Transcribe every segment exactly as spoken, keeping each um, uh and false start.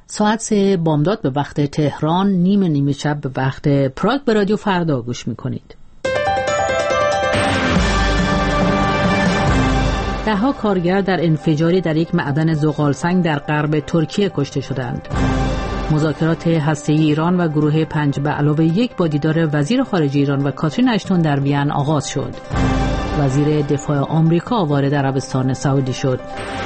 ساعت سه بامداد به وقت تهران، نیم نیمه شب به وقت پراگ به رادیو فردا گوش میکنید. ده ها کارگر در انفجاری در یک معدن زغالسنگ در غرب ترکیه کشته شدند. مذاکرات هسته‌ای ایران و گروه پنج به علاوه یک با دیدار وزیر خارجه ایران و کاترین اشتون در وین آغاز شد. وزیر دفاع آمریکا وارد عربستان سعودی شد.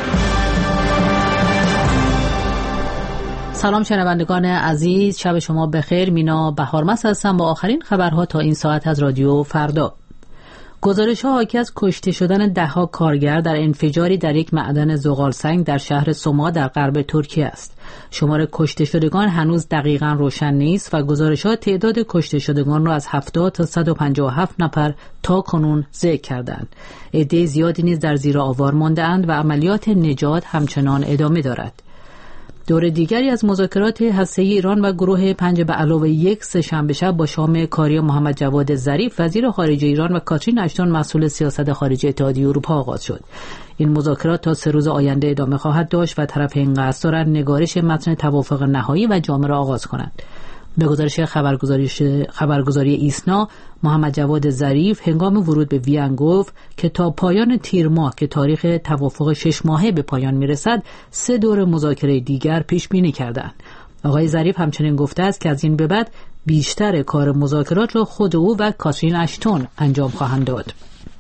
سلام شنوندگان عزیز، شب شما بخیر. مینا بهارمس هستم با آخرین خبرها تا این ساعت از رادیو فردا. گزارش‌ها حاکی از کشته شدن ده‌ها کارگر در انفجاری در یک معدن زغالسنگ در شهر سوما در غرب ترکیه است. شمار کشته شدگان هنوز دقیقاً روشن نیست و گزارش‌ها تعداد کشته شدگان را از هفتاد تا صد و پنجاه و هفت نفر تا کنون ذکر کردند. عده زیادی نیز در زیر آوار مانده‌اند و عملیات نجات همچنان ادامه دارد. دور دیگری از مذاکرات هسته‌ای ایران و گروه پنج به علاوه یک سه‌شنبه شب با شام کاری محمد جواد ظریف وزیر خارجه ایران و کاترین اشتون مسئول سیاست خارجی اتحادیه اروپا آغاز شد. این مذاکرات تا سه روز آینده ادامه خواهد داشت و طرفین قصد دارند نگارش متن توافق نهایی و جامع را آغاز کنند. به گزارش خبرگزاری ایسنا، محمد جواد ظریف هنگام ورود به وین گفت که تا پایان تیر ماه که تاریخ توافق شش ماهه به پایان میرسد، سه دور مذاکره دیگر پیش بینی کردند. آقای ظریف همچنین گفته است که از این به بعد بیشتر کار مذاکرات را خود او و کاترین اشتون انجام خواهند داد.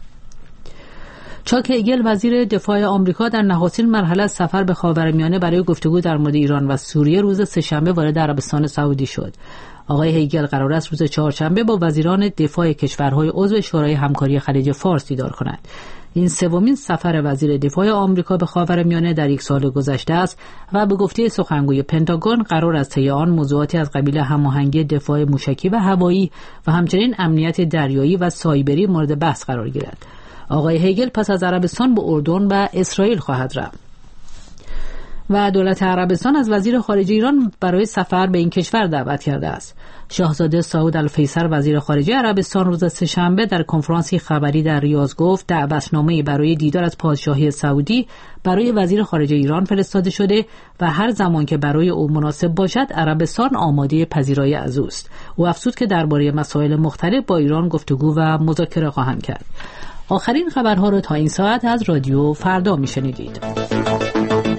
چاک هگل وزیر دفاع آمریکا در نخستین مرحله از سفر به خاورمیانه برای گفتگو در مورد ایران و سوریه روز سه‌شنبه وارد عربستان سعودی شد. آقای هگل قرار است روز چهارشنبه با وزیران دفاع کشورهای عضو شورای همکاری خلیج فارس دیدار کند. این سومین سفر وزیر دفاع آمریکا به خاورمیانه در یک سال گذشته است و به گفته سخنگوی پنتاگون قرار است طی آن موضوعاتی از قبیل هماهنگی دفاع موشکی و هوایی و همچنین امنیت دریایی و سایبری مورد بحث قرار گیرد. آقای هگل پس از عربستان به اردن و اسرائیل خواهد رفت. و دولت عربستان از وزیر خارجه ایران برای سفر به این کشور دعوت کرده است. شاهزاده سعود الفیصل وزیر خارجه عربستان روز سه‌شنبه در کنفرانسی خبری در ریاض گفت دعوتنامه‌ای برای دیدار از پادشاهی سعودی برای وزیر خارجه ایران فرستاده شده و هر زمان که برای او مناسب باشد عربستان آماده پذیرایی از اوست. او افزود که درباره مسائل مختلف با ایران گفتگو و مذاکره خواهند کرد. آخرین خبرها را تا این ساعت از رادیو فردا میشنیدید.